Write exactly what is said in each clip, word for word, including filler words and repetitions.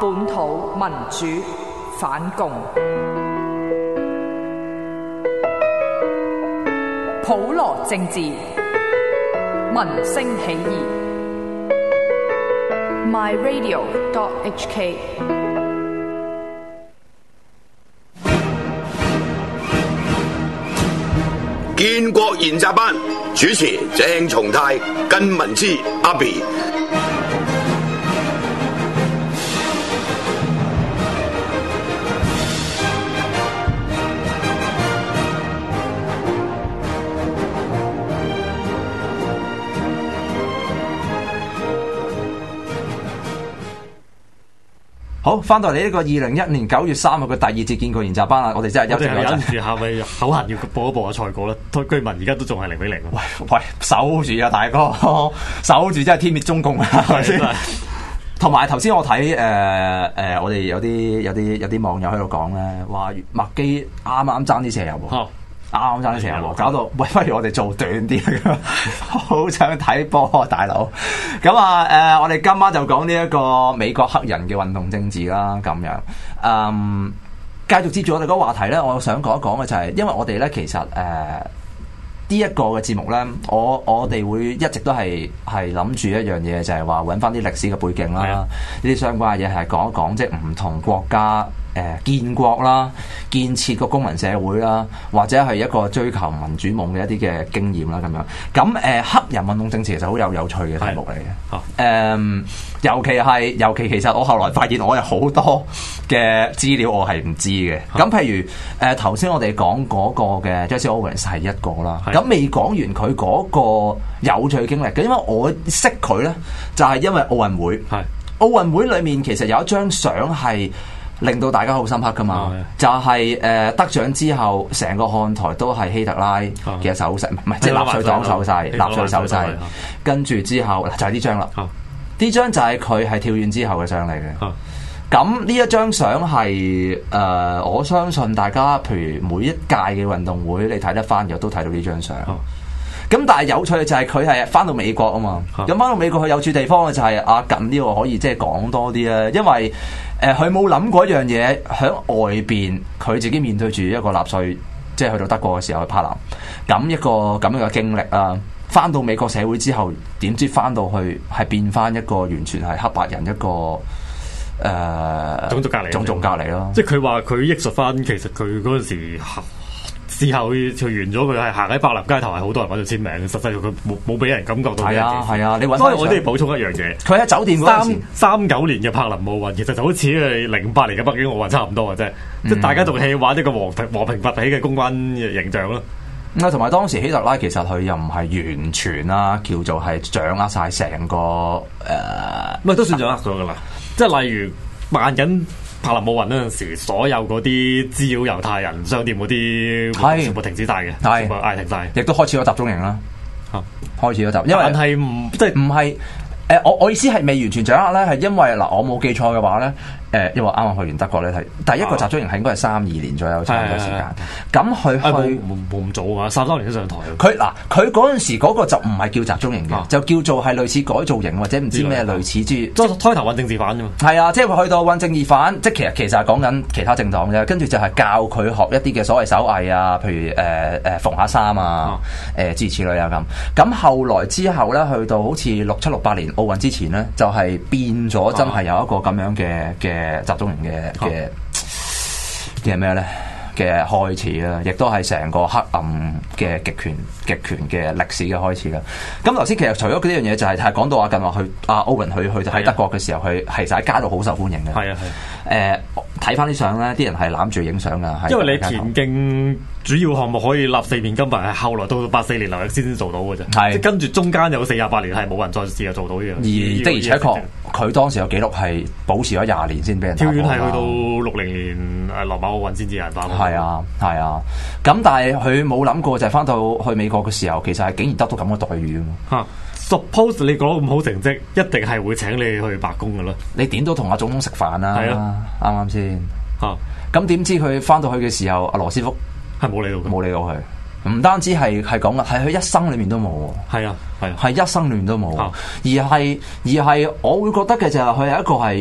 本土民主反共，普羅政治，民聲起義。My Radio dot H K。 建國研習班主持鄭松泰、根文之、阿 B。 好，翻到嚟呢個二零一一年九月三號嘅第二節建國研習班啦，我哋真係一直忍住下咪口痕要播一播下賽果啦。居民而家都仲係零比零。 喂喂，守住啊大哥，守住真係天滅中共啊！係咪先？同埋頭先我睇誒誒，我哋有啲有啲有啲網友喺度講咧，話麥基啱啱爭啲射入喎。啱啱爭啲射入喎，搞到喂，不如我哋做短啲，好想睇波啊大佬。咁啊誒、呃，我哋今晚就講呢一個美國黑人嘅運動政治啦，咁樣。嗯，繼續接住我哋嗰個話題咧，我想講一講嘅就係、是，因為我哋咧其實誒。呃呢一個嘅節目呢，我我哋會一直都係係諗住一樣嘢，就係話揾翻啲歷史嘅背景啦，呢啲的相關嘅嘢係講一講，即係唔同國家誒、呃、建國啦、建設個公民社會啦，或者係一個追求民主夢嘅一啲嘅經驗啦咁樣。咁誒、呃、黑人運動政治其實好有有趣嘅題目嚟嘅。誒、嗯，尤其係尤其其實我後來發現我有好多嘅資料我係唔知嘅。咁譬如誒頭先我哋講嗰個嘅 Jesse Owens 係一個啦。咁未講完佢嗰個有趣經歷嘅，因為我識佢咧，就係、是、因為奧運會。係奧運會裏面其實有一張相係令到大家好深刻噶嘛，的就係、是、誒、呃、得獎之後，成個看台都係希特拉嘅手勢，唔係即係納粹黨手勢，納粹手勢。跟住之後就係呢張啦，呢張就係佢係跳遠之後嘅相嚟嘅。咁呢一張相係誒，我相信大家譬如每一屆嘅運動會，你睇得翻嘅都睇到呢張相。咁、哦、但係有趣嘅就係佢係翻到美國啊嘛。咁翻、哦、到美國佢有趣地方嘅就係阿近呢個可以即係講多啲啦，因為誒佢冇諗過一樣嘢喺外邊，佢自己面對住一個納粹，即係去到德國嘅時候去柏林，咁一個咁樣嘅經歷啊。翻到美國社會之後，點知翻到去係變翻一個完全係黑白人一個。誒、呃、 種族隔離，種族隔離咯。 即係佢話佢憶述翻，其實佢嗰陣時事後佢完咗，佢係行喺柏林街頭，係好多人揾佢簽名。實際上佢冇冇俾人感覺到。係啊係啊，你揾。所以我都要補充一樣嘢。佢喺酒店嗰陣時，三九年嘅柏林奧運，其實就好似係零八年嘅北京奧運差唔多嘅啫。嗯、即係大家仲係玩一個和平和平崛起嘅公關形象咯。 咁啊，同埋當時希特拉其實佢又唔係完全啦，叫做係掌握晒成個誒，唔、 呃、係都算掌握咗噶啦。即係例如辦緊柏林奧運嗰陣時，所有嗰啲滋擾猶太人商店嗰啲，全部停止晒嘅，全部嗌停晒， 亦都開始咗集中營啦。嚇、啊，開始咗集，因為係唔即係唔係誒？我我意思係未完全掌握咧，係因為嗱，我冇記錯嘅話咧。誒，因為啱啱去完德國咧，係第一個集中營係應該係三二年左右差唔多時間。咁佢去冇冇咁早啊，三三年都上台。 佢嗱，佢嗰陣時嗰個就唔係叫集中營嘅，啊、就叫做係類似改造營或者唔知咩類似之。 初開頭揾政治犯啫嘛。係啊，即係佢去到揾政治犯，即係其實其實係講緊其他政黨啫。跟住就係教佢學一啲嘅所謂手藝啊，譬如誒誒、呃、縫下衫啊，誒諸如此類啊咁。咁後來之後咧，去到好似六七六八年奧運之前咧，就係、是、變咗真係有一個咁樣嘅嘅。集中營嘅嘅嘅咩咧嘅開始啦，亦都係成個黑暗嘅極權極權嘅歷史嘅開始啦。咁頭先其實除咗呢樣嘢，就係係講到阿近話去阿歐文去去喺德國嘅時候，佢係就喺街度好受歡迎嘅。係啊係。誒，睇翻啲相咧，啲人係攬住影相噶。 因為你田徑主要項目可以立四面金牌，係後來到八四年劉易斯先做到嘅啫。係。跟住中間有四廿八年係冇人再試過做到呢樣。而的而且確，佢當時有記錄係保持咗廿年先俾人打破。 跳遠係去到六零年誒羅馬奧運先至有人打破。 係啊係啊，咁但係佢冇諗過就係翻到去美國嘅時候，其實係竟然得到咁嘅待遇啊！ Suppose 你攞咁好成績，一定係會請你去白宮嘅咯。 你點都同阿總統食飯啦，係啊，啱啱先？ 嚇！ 咁點知佢翻到去嘅時候，阿羅斯福係冇理到佢， 冇理到佢。唔單止係係講嘅，係佢一生裏面都冇。 係啊，係啊， 係一生裏面都冇。而係而係，我會覺得嘅就係佢係一個係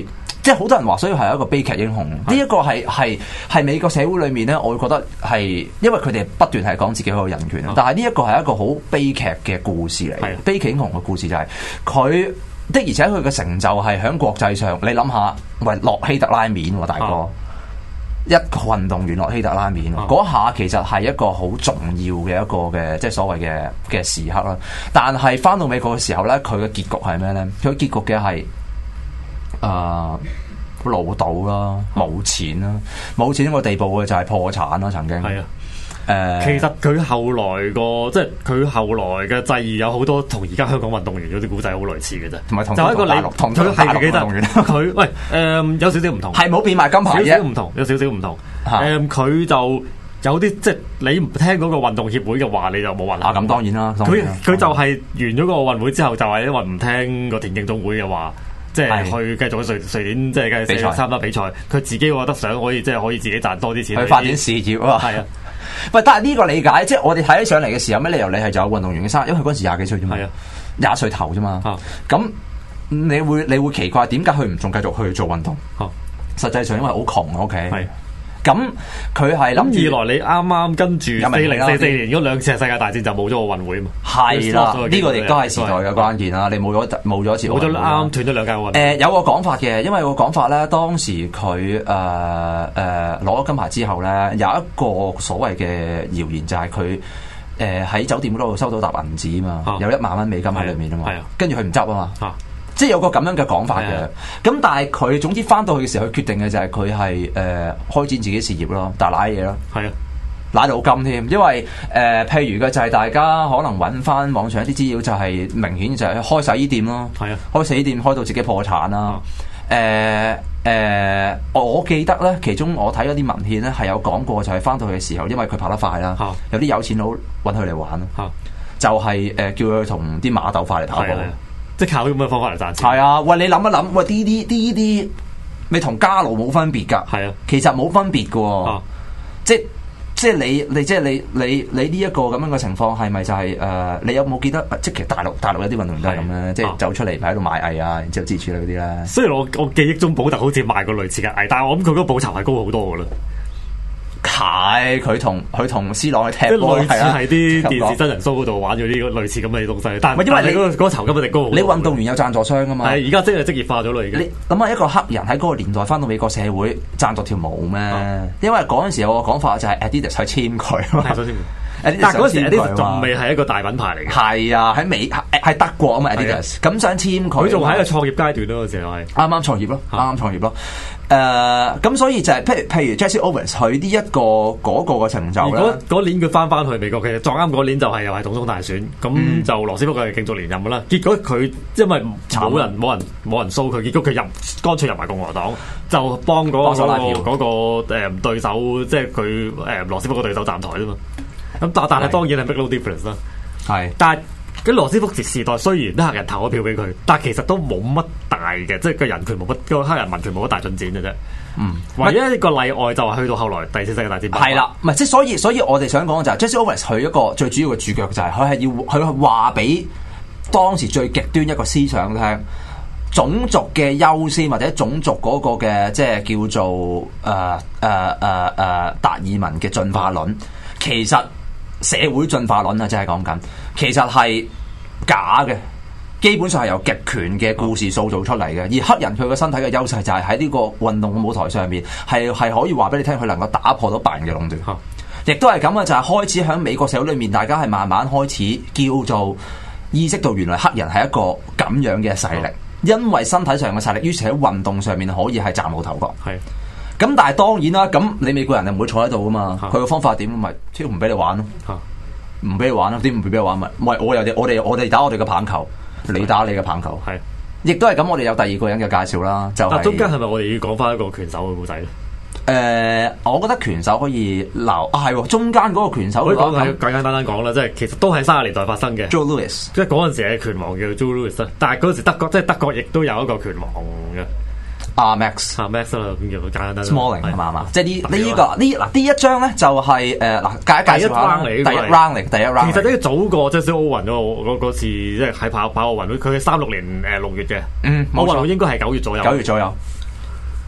即係好多人話，所以係一個悲劇英雄。呢一個係係係美國社會裏面咧，我會覺得係因為佢哋不斷係講自己嗰個人權，但係呢一個係一個好悲劇嘅故事嚟。的悲劇英雄嘅故事就係、是、佢的，而且佢嘅成就係喺國際上。你諗下，喂，洛希特拉面大哥，啊、一個運動員洛希特拉面嗰、啊、下，其實係一個好重要嘅一個嘅即係所謂嘅嘅時刻啦。但係翻到美國嘅時候咧，佢嘅結局係咩咧？佢嘅結局嘅係。誒，潦倒啦，冇錢啦，冇錢個地步嘅就係破產啦，曾經係啊。誒、呃， 其實佢後來個即係佢後來嘅際遇有好多同而家香港運動員嗰啲古仔好類似嘅啫，同埋同就一個大陸同佢係記得佢喂誒、呃、有少少唔同，係冇變賣金牌啫，少少唔同，有少少唔同。誒，佢就有啲即係你唔聽嗰個運動協會嘅話，你就冇運行。咁當然啦，佢佢就係完咗個奧運會之後，就係因為唔聽個田徑總會嘅話。即係去繼續去瑞瑞典，即係繼續參加比賽。佢自己覺得想可以，即係可以自己賺多啲錢去發展事業啊。係啊，喂，但係呢個理解，即係我哋睇起上嚟嘅時候，咩理由你係就有運動員嘅生？因為佢嗰時廿幾歲啫嘛，廿歲頭啫嘛。咁、啊、你會你會奇怪點解佢唔仲繼續去做運動？啊、實際上因為好窮，O K。Okay? 咁佢係諗二來你啱啱跟住四零四四年嗰兩次世界大戰就冇咗奧運會嘛，係啦，呢個亦都係時代嘅關鍵啦。你冇咗冇咗一次，冇咗啱啱斷咗兩屆奧運。誒有個講法嘅，因為個講法咧，當時佢誒誒攞咗金牌之後咧，有一個所謂嘅謠言就係佢誒喺酒店嗰度收到沓銀紙啊嘛，有一萬蚊美金喺裏面啊嘛，跟住佢唔執啊嘛。即係有個咁樣嘅講法嘅，咁的但係佢總之翻到去嘅時候，佢決定嘅就係佢係誒開展自己事業咯，但係瀨嘢咯，係啊的，瀨到金添，因為誒、呃、譬如嘅就係大家可能揾翻網上一啲資料，就係明顯就係開洗衣店咯，係啊的，開洗衣店開到自己破產啦，誒誒的、呃呃，我記得咧，其中我睇嗰啲文獻咧係有講過，就係翻到去嘅時候，因為佢跑得快啦，的有啲有錢佬揾佢嚟玩咯，的就係、是、誒、呃、叫佢同啲馬鬥快嚟跑步。即係靠咁嘅方法嚟賺錢。係啊，喂，你諗一諗，喂，呢啲呢啲，你同家奴冇分別噶。係啊，其實冇分別噶。啊，即係即係你你即係你你你呢一個咁樣嘅情況係咪就係、是、誒、呃？你有冇記得？即係其實大陸大陸有啲運動員都係咁咧，啊、即係走出嚟喺度賣藝啊，然之後支持你嗰啲咧。雖然我我記憶中保特好似賣過類似嘅藝，但係我諗佢嗰個報酬係高好多噶啦。係佢同佢同 C 朗去踢波，類似係啲電視真人 show 嗰度玩咗呢個類似咁嘅東西。但係因為你嗰、那個嗰、那個酬金一定高，你運動員有贊助商噶嘛？係而家真係職業化咗啦。而家你諗下一個黑人喺嗰個年代翻到美國社會贊助條毛咩？啊、因為嗰陣時有個講法就係 Adidas 去簽佢。但係嗰時 Adidas 仲未係一個大品牌嚟嘅。係啊，喺美喺德國啊嘛 Adidas，咁想簽佢，佢仲喺個創業階段咯，嗰時係啱啱創業咯，啱啱創業咯。誒咁、uh, 所以就係、是、譬如譬如 Jesse Owens 佢呢一個嗰、那個嘅成就咧，嗰年佢翻翻去美國，其實撞啱嗰年就係又係總統大選，咁、嗯、就羅斯福佢係競逐連任噶啦。結果佢因為冇人冇人冇人掃佢，結果佢入乾脆入埋共和黨，就幫嗰、那個嗰、那個誒、呃、對手，即係佢誒羅斯福個對手站台啫嘛。咁但但係當然係 make no difference 啦。係，但係。咁羅斯福時代雖然啲黑人投咗票俾佢，但係其實都冇乜大嘅，即係個人權冇乜，個黑人民權冇乜大進展嘅啫。嗯，唯一一個例外就係去到後來第四世界大戰。係啦，唔係即係所以，所以我哋想講嘅就係 Jesse Owens 佢一個最主要嘅主角就係佢係要佢係話俾當時最極端一個思想聽，種族嘅優先或者種族嗰個嘅即係叫做誒誒誒誒達爾文嘅進化論，其實。社會進化論啊，即係講緊，其實係假嘅，基本上係由極權嘅故事塑造出嚟嘅。而黑人佢個身體嘅優勢就係喺呢個運動嘅舞台上面，係係可以話俾你聽，佢能夠打破到白人嘅壟斷。亦都係咁啊，就係開始喺美國社會裏面，大家係慢慢開始叫做意識到原來黑人係一個咁樣嘅勢力，因為身體上嘅勢力，於是喺運動上面可以係嶄露頭角。係。咁但係當然啦，咁你美國人就唔會坐喺度噶嘛，佢個、啊、方法點咪超唔俾你玩咯，唔俾、啊、你玩咯，點唔俾你玩咪？唔係我有啲我哋我哋打我哋嘅棒球，是你打你嘅棒球，係，亦都係咁。我哋有第二個人嘅介紹啦，就係、是、中間係咪我哋要講翻一個拳手嘅故仔咧？誒、呃，我覺得拳手可以留啊，係中間嗰個拳手，可以講係簡簡單單講啦，即係其實都係三十年代發生嘅。Joe Louis，即係嗰陣時嘅拳王叫 Joe Louis 啦，但係嗰陣時德國即係德國亦都有一個拳王嘅。啊 Max 啊 Max 啦，咁叫簡單單 Smalling 係嘛嘛，即係呢呢個呢嗱呢一張咧就係誒嗱介介紹下第一 round 嚟，第一 round 其實呢個早過即係奧運嗰個嗰次即係喺跑跑奧運會，佢係三六年誒六月嘅，嗯，奧運會應該係九月左右，九月左右。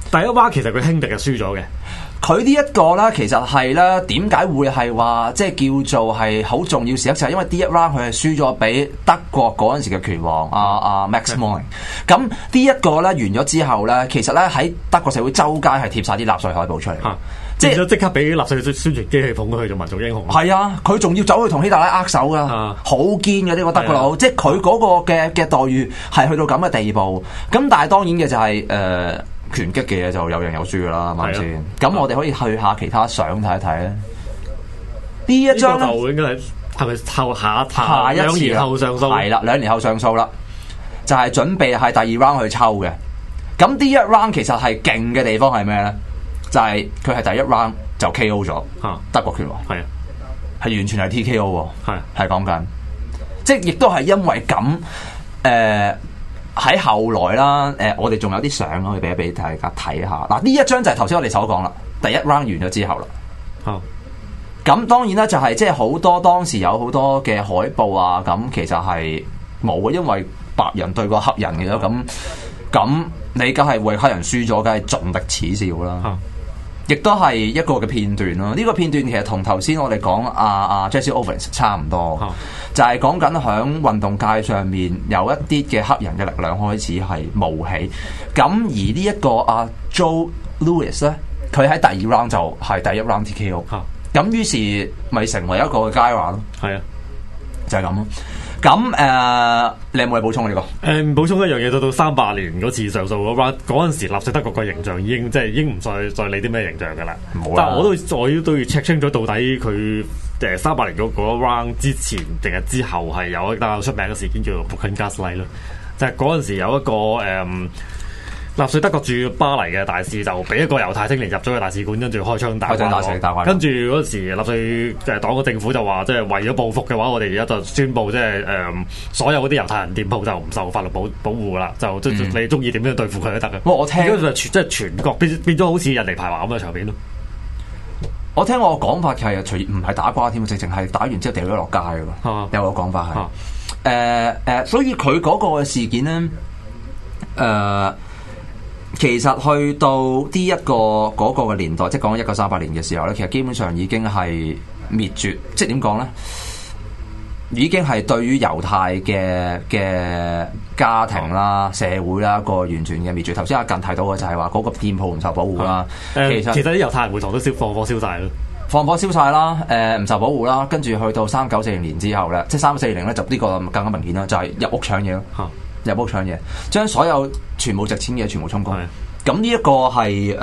第一 round 其實佢輕敵係輸咗嘅。 佢呢一個咧，其實係咧點解會係話即係叫做係好重要時刻，就係因為呢一 round 佢係輸咗俾德國嗰陣時嘅拳王阿阿 Max Moring。咁呢一個咧完咗之後咧，其實咧喺德國社會周街係貼晒啲納粹海報出嚟。即係即刻俾納粹宣傳機器捧佢做民族英雄。 係啊，佢仲要走去同希特拉握手噶，好堅嘅呢個德國佬。啊、即係佢嗰個嘅嘅待遇係去到咁嘅地步。咁但係當然嘅就係、是、誒、呃、拳擊嘅嘢就有贏有輸噶啦，係咪先？咁我哋可以去下其他相睇一睇咧。呢一張咧就應該係係咪後下下一次兩年後上訴？ 係啦，兩年後上訴啦，就係、是、準備係第二 round 去抽嘅。咁呢一 round 其實係勁嘅地方係咩咧？就係佢係第一 round 就 K O 咗德國拳王，係啊，係完全係 T K O 喎，係係講緊，即係亦都係因為咁誒喺後來啦，誒、呃、我哋仲有啲相可以俾一俾大家睇下。嗱呢一張就係頭先我哋所講啦，第一 round 完咗之後啦，好，咁當然啦就係即係好多當時有好多嘅海報啊，咁其實係冇嘅，因為白人對個黑人嘅咁咁，你梗係為黑人輸咗，梗係盡力恥笑啦。好，亦都係一個嘅片段咯，呢、這個片段其實同頭先我哋講阿阿 Jesse Owens 差唔多，哦、就係講緊響運動界上面有一啲嘅黑人嘅力量開始係冒起，咁而呢一個阿、啊、Joe Louis 咧，佢喺第二 round 就係第一 round T K O，咁、哦、於是咪成為一個嘅佳話咯，係啊，就係咁咯。咁誒、呃，你有冇嘢補充啊？呢、這個誒，補充一樣嘢，到到三八年嗰次上訴嗰 round，嗰陣時納粹德國嘅形象已經即係已經唔再再理啲咩形象噶啦。但係我都我都要 check 清楚到底佢誒三八年嗰嗰 round 之前定係之後係有一單出名嘅事件叫做 Broken Gaslight 咯，就係嗰陣時有一個誒。嗯納粹德國駐巴黎嘅大使就俾一個猶太青年入咗去大使館，跟住開槍打關。跟住嗰時納粹誒黨嘅政府就話，即係為咗報復嘅話，我哋而家就宣布，即係誒所有嗰啲猶太人店鋪就唔受法律保保護噶啦，就即係、嗯、你中意點樣對付佢都得嘅。 我聽就全即係全國變變咗好似印尼排華咁嘅場面咯。 我聽我個講法係除唔係打瓜添，直情係打完之後掉咗落街噶。啊、有個講法係誒誒，所以佢嗰個事件咧誒。呃其實去到呢、這、一個嗰、那個嘅年代，即係講一九三八年嘅時候咧，其實基本上已經係滅絕，即係點講咧？已經係對於猶太嘅嘅家庭啦、社會啦個完全嘅滅絕。頭先阿近提到嘅就係話嗰個店鋪唔受保護啦。 嗯、其實其實啲猶太人會堂都燒放火燒晒咯， 放火燒晒啦。誒、呃、唔受保護啦，跟住去到三九四零年之後咧，即係三四零咧就呢個更加明顯啦，就係、是、入屋搶嘢咯。嗯入屋搶嘢，將所有全部值錢嘅全部充公。咁呢一個係誒誒，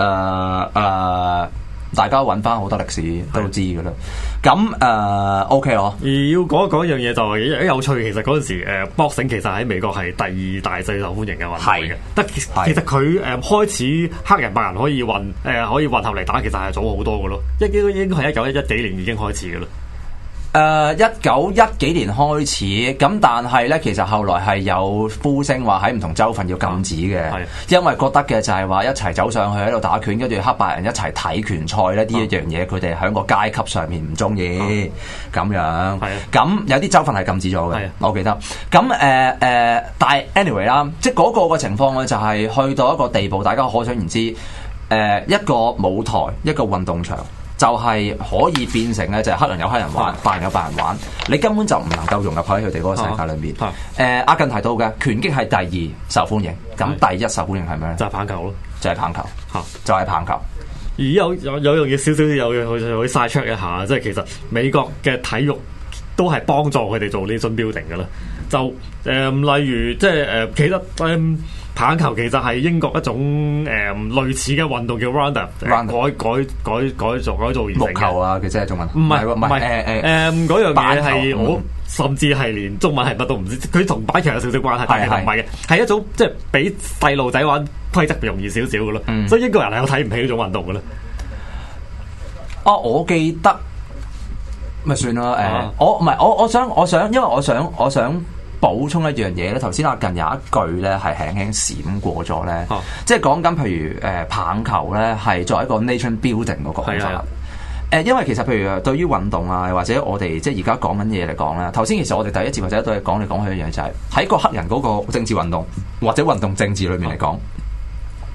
大家揾翻好多歷史都知㗎啦。咁誒、呃、OK 咯。而要講一講一樣嘢就係有趣，其實嗰陣時誒 boxing 其實喺美國係第二大最受歡迎嘅運動嚟嘅。得其實佢誒開始黑人白人可以混誒、呃、可以混合嚟打，其實係早好多㗎咯。應應應該係一九一一幾年已經開始㗎啦。 誒一九一幾年開始，咁但係咧，其實後來係有呼聲話喺唔同州份要禁止嘅，啊、因為覺得嘅就係話一齊走上去喺度打拳，跟住黑白人一齊睇拳賽咧，呢一樣嘢佢哋喺個階級上面唔中意咁樣。咁有啲州份係禁止咗嘅，的我記得。咁誒誒，但係 anyway 啦，即係嗰個嘅情況咧，就係去到一個地步，大家可想而知，誒、呃、一個舞台，一個運動場。就係可以變成咧，就係黑人有黑人玩，白人有白人玩，你根本就唔能夠融入喺佢哋嗰個世界裏面。誒、啊，阿、呃、近提到嘅拳擊係第二受歡迎，咁第一受歡迎係咩咧？ 就係棒球咯， 就係棒球，嚇、啊，就係棒球。 而有有有樣嘢少少有嘢去去 side check 一下，即係其實美國嘅體育都係幫助佢哋做呢種 building 嘅啦。就誒、呃，例如即係誒，其實誒。呃棒球其實係英國一種誒、嗯、類似嘅運動叫 Rounder， 改改改改造改造而成嘅。木球啊，其實係中文。唔係唔係誒誒誒，嗰樣嘢係我甚至係連中文係乜都唔知。佢同板球有少少關係，但係唔係嘅，係一種即係俾細路仔玩規則容易少少嘅咯。嗯、所以英國人係有睇唔起呢種運動嘅咧。 哦，我記得咪算啦。誒、呃啊，我唔係我我想我想，因為我想我想。補充一樣嘢咧，頭先阿近有一句咧係輕輕閃過咗咧，啊、即係講緊譬如誒、呃、棒球咧係作為一個 nation building 嗰個講法啦。誒，因為其實譬如對於運動啊，或者我哋即係而家講緊嘢嚟講咧，頭先其實我哋第一節或者都係講嚟講去一樣嘢，就係喺個黑人嗰個政治運動或者運動政治裏面嚟講，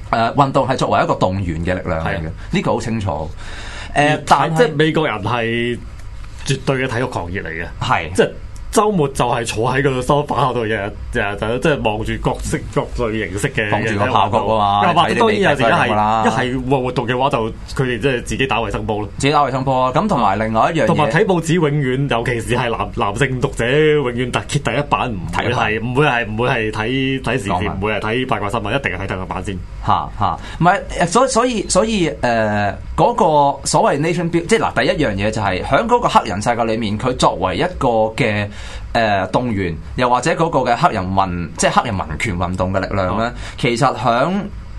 誒運動係作為一個動員嘅力量嚟嘅，呢個好清楚。誒、呃，但即係美國人係絕對嘅體育狂熱嚟嘅， 係即係。週末就係坐喺個梳化度，日日日日就即係望住各式各類形式嘅， 望住個炮局啊嘛。 或者當然有時一係一係活動嘅話，就佢哋即係自己打衞生波咯。 自己打衞生波啊！咁同埋另外一樣嘢， 同埋睇報紙永遠，尤其是係男男性讀者，永遠特揭第一版，唔會係唔會係唔會係睇睇時事，唔會係睇八卦新聞，一定係睇第一版先。 嚇嚇，唔係，所以所以所以誒嗰、呃那個所謂 nation build，即係嗱第一樣嘢就係喺嗰個黑人世界裏面，佢作為一個嘅誒、呃、動員，又或者嗰個嘅黑人運，即係黑人民權運動嘅力量咧，哦、其實喺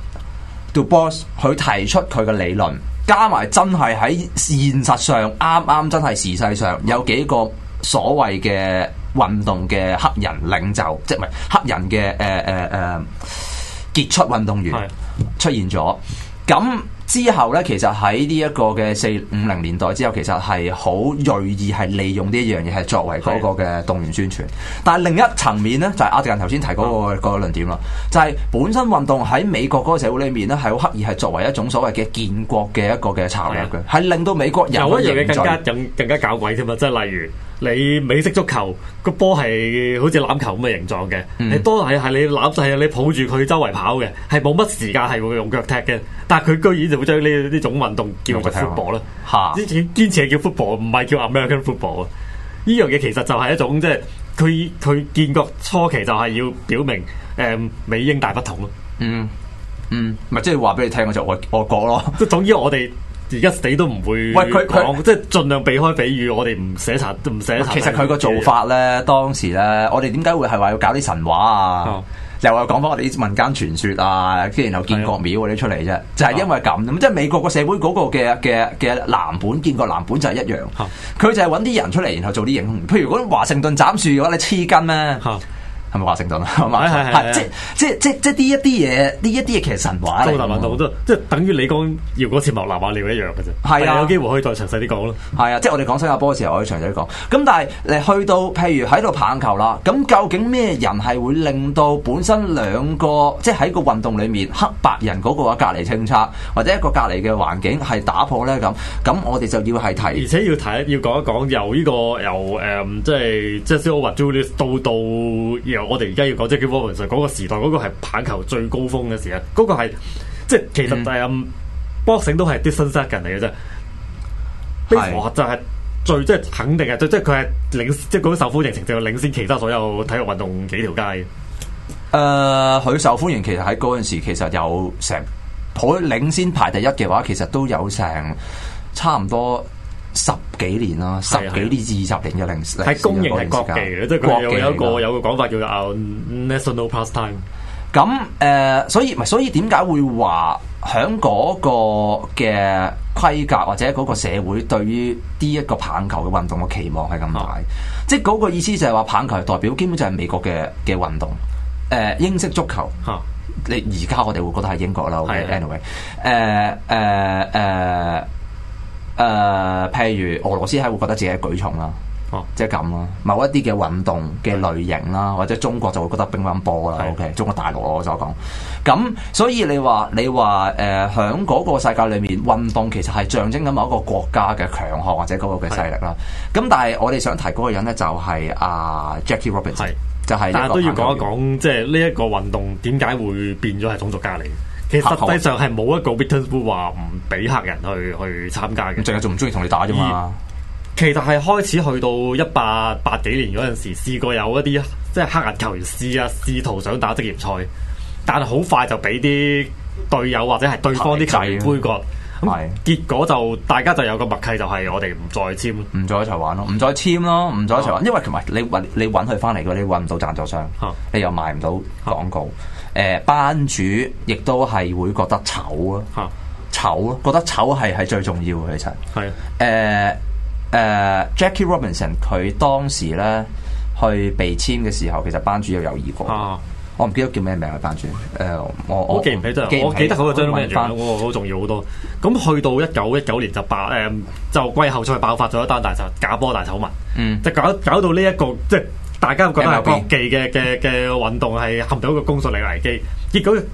Du Bois 佢提出佢嘅理論，加埋真係喺現實上啱啱真係時勢上有幾個所謂嘅運動嘅黑人領袖，即係唔係黑人嘅誒誒誒。呃呃傑出運動員出現咗，咁之後呢，其實喺呢一個嘅四五零年代之後，其實係好銳意係利用呢一樣嘢係作為嗰個嘅動員宣傳。但係另一層面呢，就係阿迪人頭先提嗰、嗰個、嗯、個論點啦，就係、是、本身運動喺美國嗰個社會裏面呢，係好刻意係作為一種所謂嘅建國嘅一個嘅策略嘅，係、嗯、令到美國人有一樣嘢更加更更加搞鬼添嘛，即係例如。你美式足球個波係好似欖球咁嘅形狀嘅，嗯、你多係係你攬係你抱住佢周圍跑嘅，係冇乜時間係會用腳踢嘅，但係佢居然就會將呢呢種運動叫做 football 啦，堅堅持係叫 football， 唔係叫 American football 啊！呢樣嘢其實就係一種即係佢佢建國初期就係要表明誒、嗯、美英大不同咯。 嗯嗯，咪即係話俾你聽，我就外外國咯。 即係總之我哋。而家死都唔會喂佢佢即係盡量避開比喻，我哋唔寫查唔寫查。 其實佢個做法咧，當時咧，我哋點解會係話要搞啲神話啊？哦、又話講翻我哋啲民間傳說啊，跟住然後建國廟嗰啲出嚟啫，就係、是、因為咁。咁、哦、即係美國個社會嗰個嘅嘅嘅藍本建國藍本就係一樣。佢、哦、就係揾啲人出嚟，然後做啲英雄。譬如如果華盛頓斬樹嘅話，你黐筋咩？哦係咪華盛頓啊？係嘛？係係即即即即啲一啲嘢，呢一啲嘢其實神話嚟。高達運動都即係等於你講要嗰次莫納瓦廖一樣嘅啫。係啊，有機會可以再詳細啲講咯。係啊，即係我哋講新加坡嘅時候，我可以詳細啲講。咁但係你去到譬如喺度棒球啦，咁究竟咩人係會令到本身兩個即係喺個運動裡面黑白人嗰個隔離政策或者一個隔離嘅環境係打破咧？咁咁我哋就要係睇， 而且要睇要講一講由呢、這個由誒、嗯、即係即係 Jesse Owens 到到。我哋而家要講即係 Jackie Robinson 嗰個時代，嗰、嗰個係棒球最高峰嘅時候，嗰、嗰個係即係其實係嗯 boxing 都係 distance second 嚟嘅啫。baseball 就係最即係肯定係最即係佢係領即係嗰種受歡迎程度領先其他所有體育運動幾條街嘅。誒、 呃，佢受歡迎其實喺嗰陣時其實有成可領先排第一嘅話，其實都有成差唔多。十幾年啦，十幾年至二十年嘅歷史， 係公認係國技嘅，即係佢有有一個有個講法叫做 national pastime。 咁誒、呃，所以唔係，所以點解會話響嗰個嘅規格或者嗰個社會對於呢一個棒球嘅運動嘅期望係咁大？嗯、即係嗰個意思就係話棒球係代表基本就係美國嘅嘅運動。誒、呃，英式足球，嗯、你而家我哋會覺得係英國啦。OK，anyway，誒誒誒。誒、呃，譬如俄羅斯係會覺得自己係舉重啦，哦、即係咁啦。某一啲嘅運動嘅類型啦，或者中國就會覺得乒乓波啦。OK，中國大陸我所講。咁所以你話你話誒，喺嗰個世界裏面，運動其實係象徵緊某一個國家嘅強項或者嗰個嘅勢力啦。咁但係我哋想提嗰個人咧，就係阿 Jackie Robinson，是就係但係都要講一講，即係呢一個運動點解會變咗係種族隔離？其實實際上係冇一個 written rule 話唔俾黑人去去參加嘅， 淨係仲唔中意同你打啫嘛。 其實係開始去到一八八幾年嗰陣時，試過有一啲即係黑人球員試啊試圖想打職業賽，但係好快就俾啲隊友或者係對方啲球員杯葛。咁結果就大家就有個默契，就係我哋唔再簽， 唔再一齊玩咯，唔再簽咯，唔再一齊玩。因為同埋你揾你揾佢翻嚟嘅，你揾唔到贊助商，啊、你又賣唔到廣告。誒、呃、班主亦都係會覺得醜啊，啊醜咯，覺得醜係係最重要嘅。其實係誒誒 Jackie Robinson 佢當時咧去被簽嘅時候，其實班主有猶豫過。啊、我唔記得叫咩名啊，班主誒、呃、我我記唔起真係，我記得嗰個張咩名，嗰個好重要好多。咁去到一九一九年就爆誒、呃，就季後賽爆發咗一單大醜假波大醜聞，嗯，就搞搞到呢、這、一個即係。大家覺得係國技嘅嘅嘅運動係陷到一個公信力危機，結果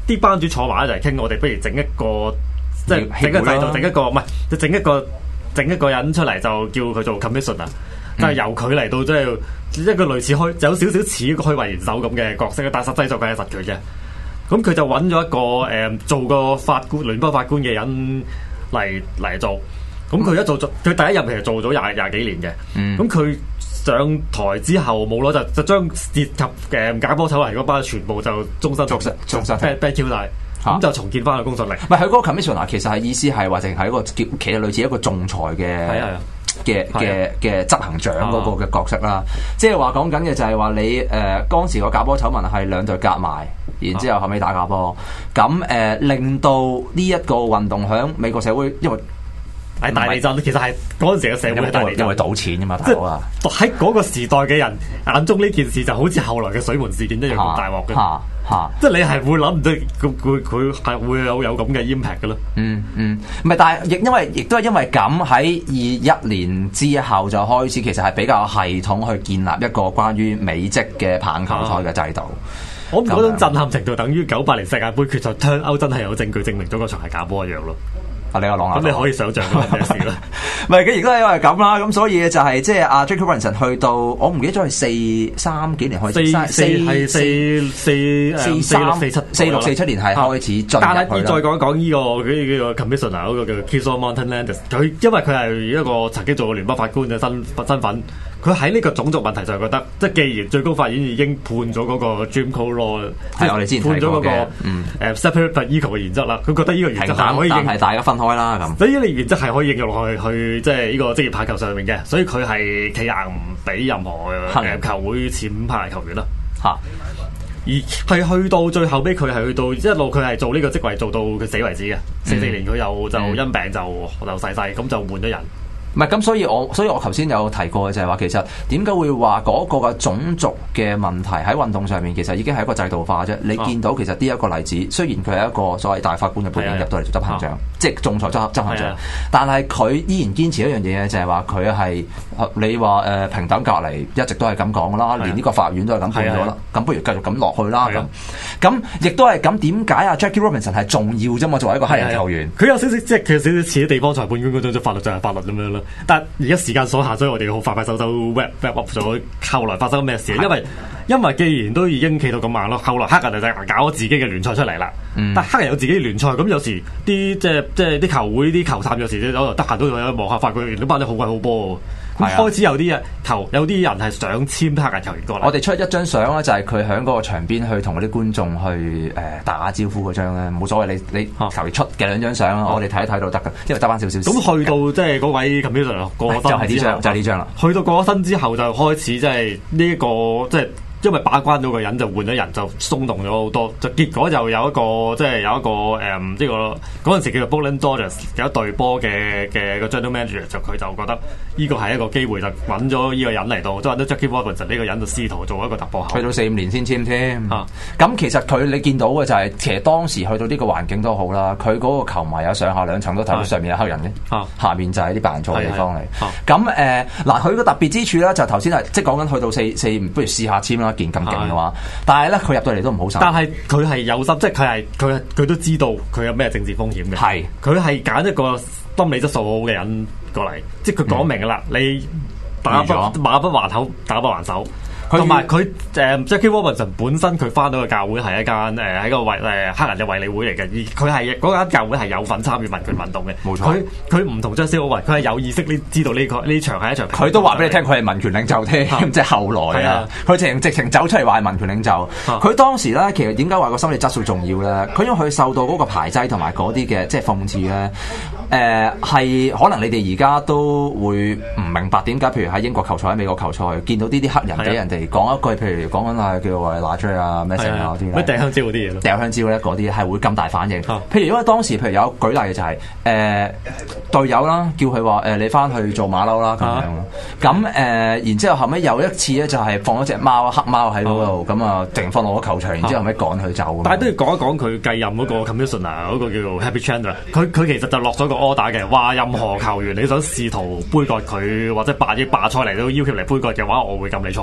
啲班主坐埋一齊傾，我哋不如整一個即係整個制度，整一個唔係，就整一個整一個人出嚟，就叫佢做 commissioner，就係由佢嚟到即係一個類似開有少少似一個開胃元首咁嘅角色，但係實際做嘅係實佢啫。咁佢就揾咗一個誒、呃、做個法官聯邦法官嘅人嚟嚟做。咁佢一做做佢第一任其實做咗廿廿幾年嘅。咁佢、嗯、上台之後冇攞就就將涉及嘅假波醜聞嗰班全部就終身終身終身 ban Q 晒。咁就重建翻個公信力。唔係佢嗰個 commissioner 其實係意思係話，淨係一個叫其實類似一個仲裁嘅嘅嘅嘅執行長嗰個嘅角色啦。即係話講緊嘅就係話你誒、呃、當時個假波醜聞係兩隊夾埋，然之後後尾打假波，咁誒、呃、令到呢一個運動喺美國社會因為。 係大地震，其實係嗰陣時嘅社會係大地震， 因為賭錢㗎嘛，大佬啊！ 喺嗰個時代嘅人眼中呢件事就好似後來嘅水門事件一樣咁大鑊嘅，嚇！即係你係會諗唔到佢佢佢係會有有咁嘅 impact 嘅咯。 嗯嗯，唔係，但係亦因為亦都係因為咁喺二一年之後就開始，其實係比較系統去建立一個關於美職嘅棒球賽嘅制度。 我嗰種震撼程度等於九八年世界盃決賽 turn out 真係有證據證明咗個場係假波一樣咯。 啊！你又講下， 咁你可以想象到係咩事啦？ 唔係，佢而家因為咁啦，咁所以就係即係阿 Jackie Robinson 去到，我唔記得咗係四三幾年開始， 四四係四四四四六四七四六四七年係開始進入。 但係再講講呢個嗰個 commissioner 嗰個叫 Keyshawn Mountain-Landis，佢因為佢係一個曾經做過聯邦法官嘅身身份。佢喺呢個種族問題就覺得，即係既然最高法院已經判咗嗰個 Jim Crow Law，即係我哋之前判咗嗰個誒 separate but equal 嘅原則啦。佢覺得呢個原則係可以應，但係大家分開啦咁。所以呢個原則係可以應用落去去即係呢個職業棒球上面嘅，所以佢係企硬唔俾任何誒球會簽派球員啦嚇。啊、而係去到最後尾，佢係去到一路佢係做呢個職位做到佢死為止嘅。四四年佢又就因病就就逝世，咁就換咗人。 唔係咁，所以我所以我頭先有提過嘅就係話，其實點解會話嗰個嘅種族嘅問題喺運動上面，其實已經係一個制度化啫。你見到其實呢一個例子，雖然佢係一個所謂大法官嘅背景入到嚟做執行長，啊、即係仲裁執執行長，啊、但係佢依然堅持一樣嘢，就係話佢係你話誒、呃、平等隔離，一直都係咁講啦，啊、連呢個法院都係咁判咗啦。咁、啊、不如繼續咁落去啦咁。咁亦都係咁，點解啊 Jackie Robinson 係重要啫嘛？作為一個黑人球員， 佢、啊、有少少即係佢有少少似啲地方裁判官嗰種法律就係法律咁樣咯。但而家時間所限，所以我哋好快快手手 wrap wrap up 咗後來發生咩事？因為因為既然都已經企到咁硬咯，後來黑人就搞咗自己嘅聯賽出嚟啦。嗯、但黑人有自己嘅聯賽，咁有時啲即係即係啲球會啲球探有時有得閒都有望下，發覺原來班啲好鬼好波。咁開始有啲人球有啲人係想簽黑人球員過嚟。我哋出一張相咧，就係佢喺嗰個場邊去同嗰啲觀眾去誒、呃、打下招呼嗰張咧，冇所謂。你你求其出嘅兩張相，啊、我哋睇一睇都得噶，因為得翻少少。咁去到即係嗰位 commissioner 過身，就係呢張，就係呢張啦。去到過咗身之後，就開始即係呢一個即係。因為把關咗個人就換咗人就鬆動咗好多，就結果就有一個即係有一個誒呢、嗯這個嗰陣時叫做 Bowling Dodgers 有一隊波嘅嘅個 general manager 就佢就覺得呢個係一個機會，就揾咗呢個人嚟到，即係揾咗 Jackie Robinson 呢個人就試圖做一個突破口。去到四五年先簽添，咁、啊、其實佢你見到嘅就係、是、其實當時去到呢個環境都好啦，佢嗰個球迷有上下兩層都睇到上面有黑人嘅，啊、下面就係啲白人坐嘅地方嚟。咁誒嗱，佢個、呃、特別之處咧就頭先係即係講緊去到四四五，不如試下簽啦。件咁勁嘅話，但係咧佢入到嚟都唔好受。但係佢係有心，即係佢係佢佢都知道佢有咩政治風險嘅。係佢係揀一個心理質素好嘅人過嚟，即係佢講明㗎啦，嗯、你打不馬不還口，打不還手。同埋佢誒 Jackie Robinson 本身佢翻到嘅教會係一間誒喺個衛誒黑人嘅衛理會嚟嘅，而佢係嗰間教會係有份參與民權運動嘅。冇錯，佢佢唔同 Jackie Robinson，佢係有意識呢知道呢個呢場係一場。佢都話俾你聽，佢係民權領袖添，即係後來啊，佢直情直情走出嚟話係民權領袖。佢當時咧，其實點解話個心理質素重要咧？佢因為佢受到嗰個排擠同埋嗰啲嘅即係諷刺咧。誒係、呃、可能你哋而家都會唔明白點解，譬如喺英國球賽、喺美國球賽，見到呢啲黑人俾人哋講一句，譬如講緊係叫做拿追啊、咩成啊嗰啲咧，掟香蕉嗰啲嘢咯，掟香蕉咧嗰啲係會咁大反應。啊、譬如因為當時譬如有舉例嘅就係、是、誒、呃、隊友啦，叫佢話誒你翻去做馬騮啦咁樣。咁誒、啊呃、然之後後尾有一次咧就係放咗隻貓黑貓喺嗰度，咁啊淨放落個球場，然之後後尾趕佢走。但係都要講一講佢繼任嗰個 commissioner 嗰個叫做 Happy Chandler，佢佢其實就落咗個柯打嘅，話任何球員你想試圖杯葛佢或者罷啲罷賽嚟都要求嚟杯葛嘅話，我會禁你賽咯。係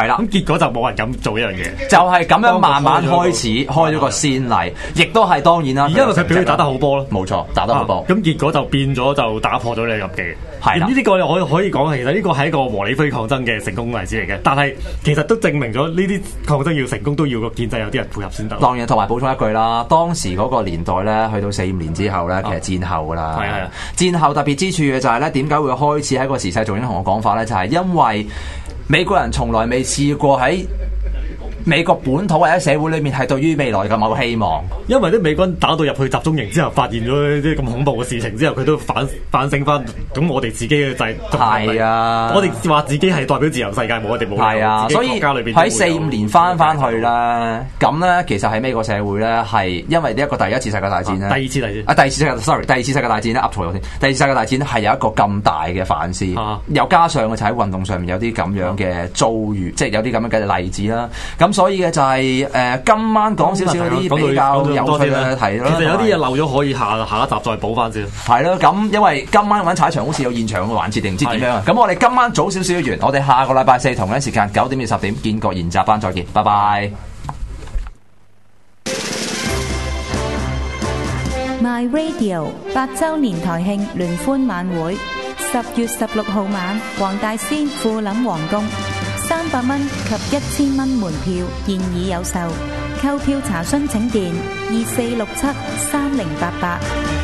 係啦， 咁結果就冇人敢做一樣嘢， 就係咁樣慢慢開始開咗個先例，亦都係當然啦。 而因為佢表現打得好波咯， 冇錯，打得好波。 咁、啊、結果就變咗就打破咗你嘅禁忌。係啦，呢啲個可可以講，其實呢個係一個和理非抗爭嘅成功例子嚟嘅。但係其實都證明咗呢啲抗爭要成功都要個建制有啲人配合先得。 當然，同埋補充一句啦，當時嗰個年代咧，去到四五年之後咧，其實戰後噶啦。係係、啊。戰後特別之處嘅就係咧，點解會開始喺個時勢做英雄嘅講法咧？就係、是、因為美國人從來未試過喺美國本土或者社會裏面係對於未來咁有希望， 因為啲美軍打到入去集中營之後，發現咗啲咁恐怖嘅事情之後，佢都反反省翻，咁我哋自己嘅就係係啊， 我哋話自己係代表自由世界，冇我哋冇係啊，所以喺四五年翻翻去啦，咁咧其實係咩個社會咧？係因為呢一個第一次世界大戰咧、啊，第二次大戰啊，第二次世界 sorry，第二次世界大戰咧，噏錯咗先，第二次世界大戰咧係有一個咁大嘅反思，啊、又加上嘅就喺運動上面有啲咁樣嘅遭遇，啊、即係有啲咁樣嘅例子啦，咁。所以嘅就係、是、誒、呃，今晚講少少嗰啲比較有趣嘅題咯。 其實有啲嘢漏咗，可以下下一集再補翻先。 係咯，咁因為今晚揾踩場好似有現場嘅環節定唔知點樣啊？咁我哋今晚早少少完，我哋下個禮拜四同一時間九點至十點見過研習班再見，拜拜。 My Radio 八週年台慶聯歡晚會，十月十六號晚，黃大仙富林皇宮。三百蚊及一千蚊門票現已有售，購票查詢請電二四六七三零八八。